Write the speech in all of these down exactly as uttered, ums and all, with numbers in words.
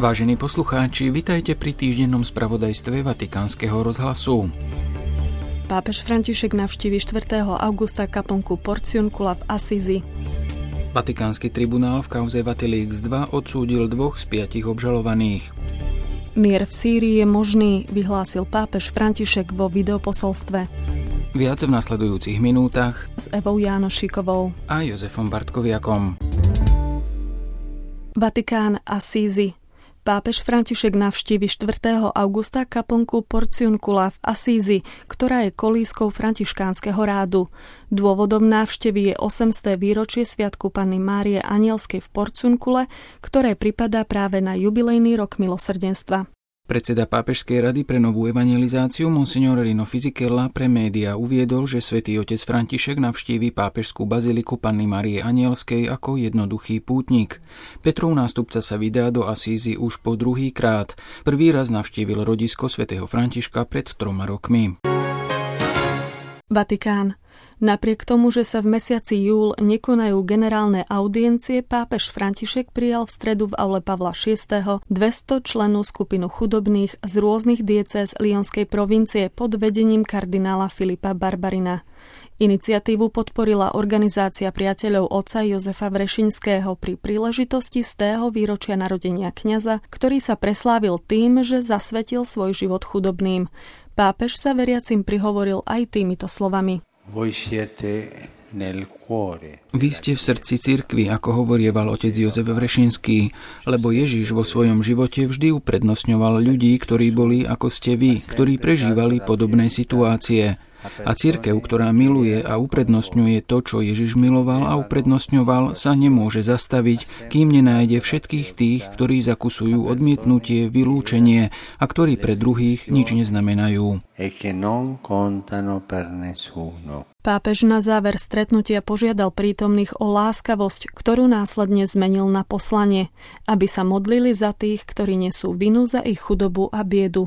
Vážení poslucháči, vitajte pri týždennom spravodajstve Vatikánskeho rozhlasu. Pápež František navštívi štvrtého augusta kaplnku Porciuncula v Asízi. Vatikánsky tribunál v kauze Vatilix dva odsúdil dvoch z piatich obžalovaných. Mier v Sýrii je možný, vyhlásil pápež František vo videoposolstve. Viac v nasledujúcich minútach S Evou Jánošíkovou a Jozefom Bartkoviakom. Vatikán, Asízi. Pápež František navštívi štvrtého augusta kaplnku Porciuncula v Asízi, ktorá je kolískou františkánskeho rádu. Dôvodom návštevy je osemsté výročie sviatku Panny Márie Anielskej v Porciuncule, ktoré pripadá práve na jubilejný rok milosrdenstva. Predseda Pápežskej rady pre novú evangelizáciu Monsignor Rino Fisichella pre médiá uviedol, že svätý otec František navštívi pápežskú baziliku Panny Márie Anielskej ako jednoduchý pútnik. Petrov nástupca sa vydá do Asízy už po druhý krát. Prvý raz navštívil rodisko svätého Františka pred troma rokmi. Vatikán. Napriek tomu, že sa v mesiaci júl nekonajú generálne audiencie, pápež František prijal v stredu v aule Pavla šiesteho dvesto členú skupinu chudobných z rôznych diecéz Lyonskej provincie pod vedením kardinála Filipa Barbarina. Iniciatívu podporila organizácia priateľov otca Jozefa Vrešinského pri príležitosti stého výročia narodenia kňaza, ktorý sa preslávil tým, že zasvetil svoj život chudobným. Pápež sa veriacim prihovoril aj týmito slovami. Vy ste v srdci cirkvi, ako hovorieval otec Jozef Vrešinský, lebo Ježiš vo svojom živote vždy uprednostňoval ľudí, ktorí boli ako ste vy, ktorí prežívali podobné situácie. A cirkev, ktorá miluje a uprednostňuje to, čo Ježiš miloval a uprednostňoval, sa nemôže zastaviť, kým nenájde všetkých tých, ktorí zakusujú odmietnutie, vylúčenie a ktorí pre druhých nič neznamenajú. Pápež na záver stretnutia požiadal prítomných o láskavosť, ktorú následne zmenil na poslanie, aby sa modlili za tých, ktorí nesú vinu za ich chudobu a biedu.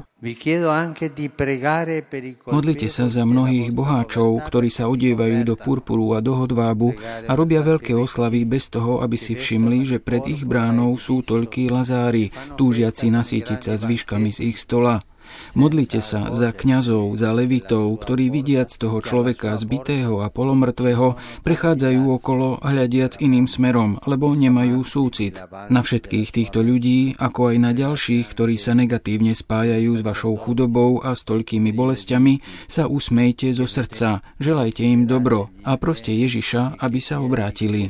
Modlite sa za mnohých boháčov, ktorí sa odievajú do purpuru a do hodvábu a robia veľké oslavy bez toho, aby si všimli, že pred ich bránou sú toľkí lazári, túžiaci nasýtiť sa zvyškami z ich stola. Modlite sa za kňazov, za levitov, ktorí vidiac toho človeka zbitého a polomrtvého prechádzajú okolo hľadiac iným smerom, lebo nemajú súcit. Na všetkých týchto ľudí, ako aj na ďalších, ktorí sa negatívne spájajú s vašou chudobou a s toľkými bolestiami, sa usmejte zo srdca, želajte im dobro a proste Ježiša, aby sa obrátili.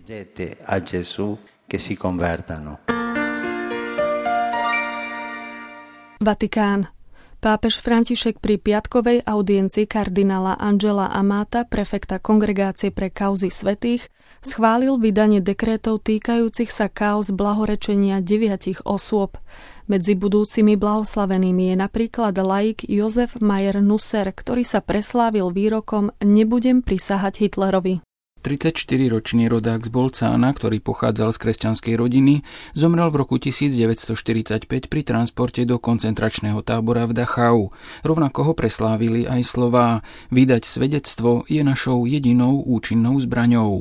Vatikán. Pápež František pri piatkovej audiencii kardinála Angela Amata, prefekta Kongregácie pre kauzy svätých, schválil vydanie dekrétov týkajúcich sa káuz blahorečenia deviatich osôb. Medzi budúcimi blahoslavenými je napríklad laik Jozef Mayer Nusser, ktorý sa preslávil výrokom Nebudem prisahať Hitlerovi. tridsaťštyriročný rodák z Bolcána, ktorý pochádzal z kresťanskej rodiny, zomrel v roku devätnásťstoštyridsaťpäť pri transporte do koncentračného tábora v Dachau. Rovnako ho preslávili aj slová Vydať svedectvo je našou jedinou účinnou zbraňou.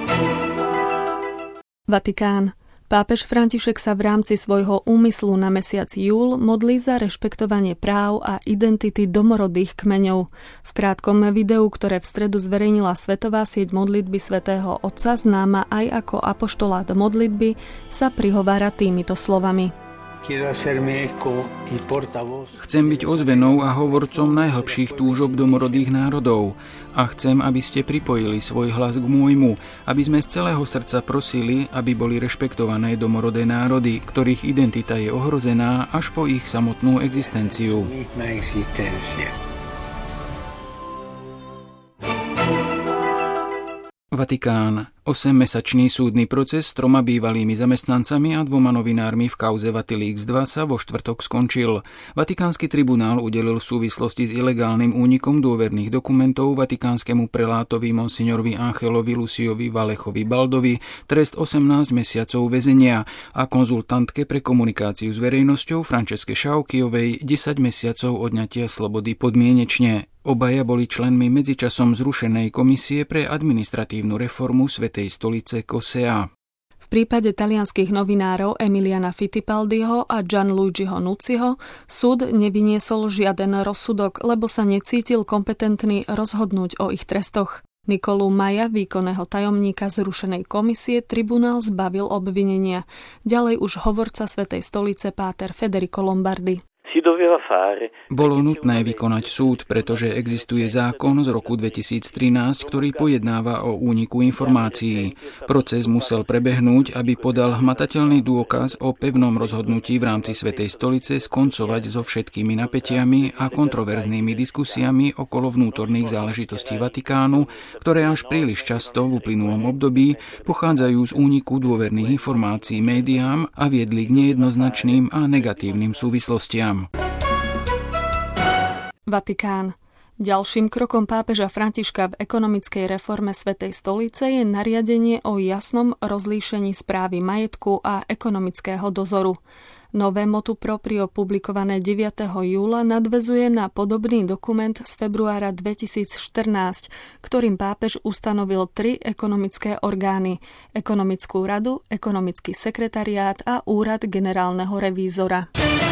Vatikán. Pápež František sa v rámci svojho úmyslu na mesiac júl modlí za rešpektovanie práv a identity domorodých kmeňov. V krátkom videu, ktoré v stredu zverejnila Svetová sieť modlitby svätého Otca, známa aj ako apoštolát modlitby, sa prihovára týmito slovami. Chcem byť ozvenou a hovorcom najhlbších túžob domorodých národov a chcem, aby ste pripojili svoj hlas k môjmu, aby sme z celého srdca prosili, aby boli rešpektované domorodé národy, ktorých identita je ohrozená až po ich samotnú existenciu. Vatikán. Osemmesačný súdny proces s troma bývalými zamestnancami a dvoma novinármi v kauze Vatilix dva sa vo štvrtok skončil. Vatikánsky tribunál udelil v súvislosti s ilegálnym únikom dôverných dokumentov vatikánskemu prelátovi monsignorovi Angelovi Luciovi Valechovi Baldovi trest osemnásť mesiacov väzenia a konzultantke pre komunikáciu s verejnosťou Franceske Šaukijovej desať mesiacov odňatia slobody podmienečne. Obaja boli členmi medzičasom zrušenej komisie pre administratívnu reformu Svätej stolice Kosea. V V prípade talianskych novinárov Emiliana Fittipaldiho a Gianluigiho Nucciho súd nevyniesol žiaden rozsudok, lebo sa necítil kompetentný rozhodnúť o ich trestoch. Nicolu Maja, výkonného tajomníka zrušenej komisie, tribunál zbavil obvinenia. Ďalej už hovorca Svätej stolice páter Federico Lombardi. Bolo nutné vykonať súd, pretože existuje zákon z roku dvetisíctrinásť, ktorý pojednáva o úniku informácií. Proces musel prebehnúť, aby podal hmatateľný dôkaz o pevnom rozhodnutí v rámci Svätej stolice skoncovať so všetkými napätiami a kontroverznými diskusiami okolo vnútorných záležitostí Vatikánu, ktoré až príliš často v uplynulom období pochádzajú z úniku dôverných informácií médiám a viedli k nejednoznačným a negatívnym súvislostiam. Vatikán. Ďalším krokom pápeža Františka v ekonomickej reforme Svätej stolice je nariadenie o jasnom rozlíšení správy majetku a ekonomického dozoru. Nové motu proprio publikované deviateho júla nadväzuje na podobný dokument z februára dvetisícštrnásť, ktorým pápež ustanovil tri ekonomické orgány: Ekonomickú radu, Ekonomický sekretariát a Úrad generálneho revízora.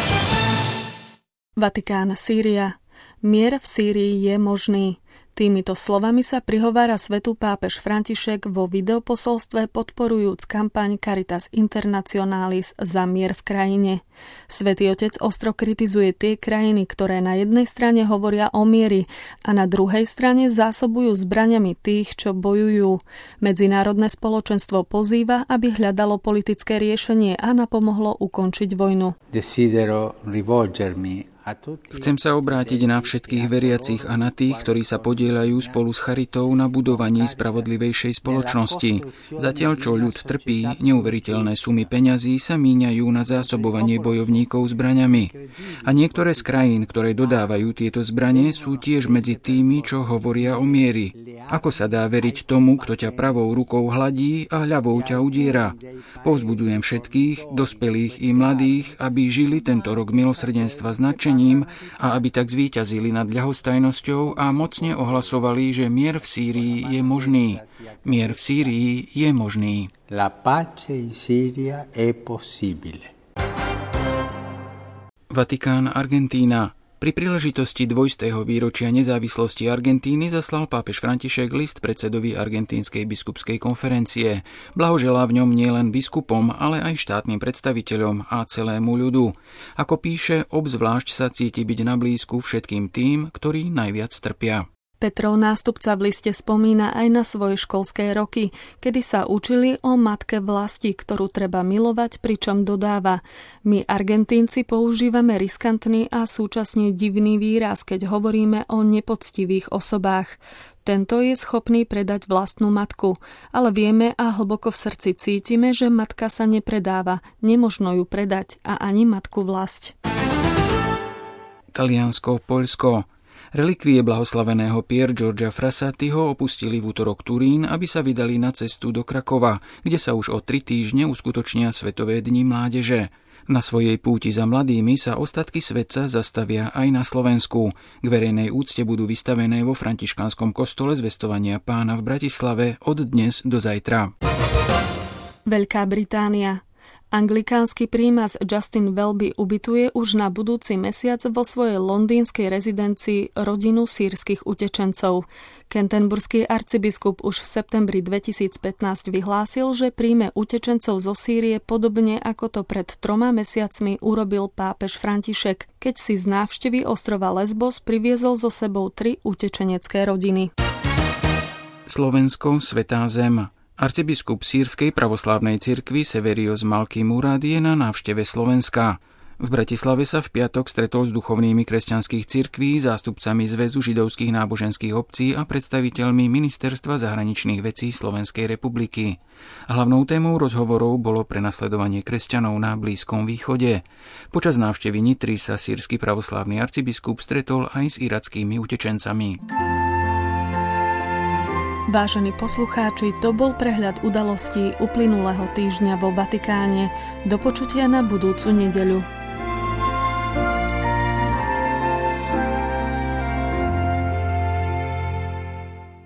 Vatikán, Sýria. Mier v Sýrii je možný. Týmito slovami sa prihovára svätú pápež František vo videoposolstve podporujúc kampaň Caritas Internationalis za mier v krajine. Svätý Otec ostro kritizuje tie krajiny, ktoré na jednej strane hovoria o mieri a na druhej strane zásobujú zbraňami tých, čo bojujú. Medzinárodné spoločenstvo pozýva, aby hľadalo politické riešenie a napomohlo ukončiť vojnu. Desidero rivolgermi. Chcem sa obrátiť na všetkých veriacich a na tých, ktorí sa podieľajú spolu s charitou na budovaní spravodlivejšej spoločnosti. Zatiaľ, čo ľud trpí, neuveriteľné sumy peňazí sa míňajú na zásobovanie bojovníkov zbraňami. A niektoré z krajín, ktoré dodávajú tieto zbrane, sú tiež medzi tými, čo hovoria o mieri. Ako sa dá veriť tomu, kto ťa pravou rukou hladí a ľavou ťa udiera? Povzbudzujem všetkých, dospelých i mladých, aby žili tento rok milosrdenstva značením a aby tak zvíťazili nad ľahostajnosťou a mocne ohlasovali, že mier v Sýrii je možný. Mier v Sýrii je možný. La pace in Siria è possibile. Vatikán, Argentína. Pri príležitosti dvojstého výročia nezávislosti Argentíny zaslal pápež František list predsedovi Argentínskej biskupskej konferencie. Blahoželá v ňom nielen biskupom, ale aj štátnym predstaviteľom a celému ľudu. Ako píše, obzvlášť sa cíti byť na blízku všetkým tým, ktorí najviac trpia. Petrov nástupca v liste spomína aj na svoje školské roky, kedy sa učili o matke vlasti, ktorú treba milovať, pričom dodáva: My Argentínci používame riskantný a súčasne divný výraz, keď hovoríme o nepoctivých osobách. Tento je schopný predať vlastnú matku, ale vieme a hlboko v srdci cítime, že matka sa nepredáva, nemožno ju predať a ani matku vlast. Taliansko, Poľsko. Relikvie blahoslaveného Pier Giorgia Frassatiho opustili v útorok Turín, aby sa vydali na cestu do Krakova, kde sa už o tri týždne uskutočnia Svetové dni mládeže. Na svojej púti za mladými sa ostatky svetca zastavia aj na Slovensku. K verejnej úcte budú vystavené vo františkánskom kostole Zvestovania Pána v Bratislave od dnes do zajtra. Veľká Británia. Anglikánsky prímas Justin Welby ubytuje už na budúci mesiac vo svojej londýnskej rezidencii rodinu sýrskych utečencov. Canterburský arcibiskup už v septembri dvetisícpätnásť vyhlásil, že príjme utečencov zo Sýrie podobne ako to pred troma mesiacmi urobil pápež František, keď si z návštevy ostrova Lesbos priviezol so sebou tri utečenecké rodiny. Slovensko, svätá zem. Arcibiskup Sýrskej pravoslávnej cirkvi Severios Malky Murad je na návšteve Slovenska. V Bratislave sa v piatok stretol s duchovnými kresťanských cirkví, zástupcami Zväzu židovských náboženských obcí a predstaviteľmi Ministerstva zahraničných vecí Slovenskej republiky. Hlavnou témou rozhovorov bolo prenasledovanie kresťanov na Blízkom východe. Počas návštevy Nitry sa sýrsky pravoslávny arcibiskup stretol aj s irackými utečencami. Vážení poslucháči, to bol prehľad udalostí uplynulého týždňa vo Vatikáne. Do počutia na budúcu nedeľu.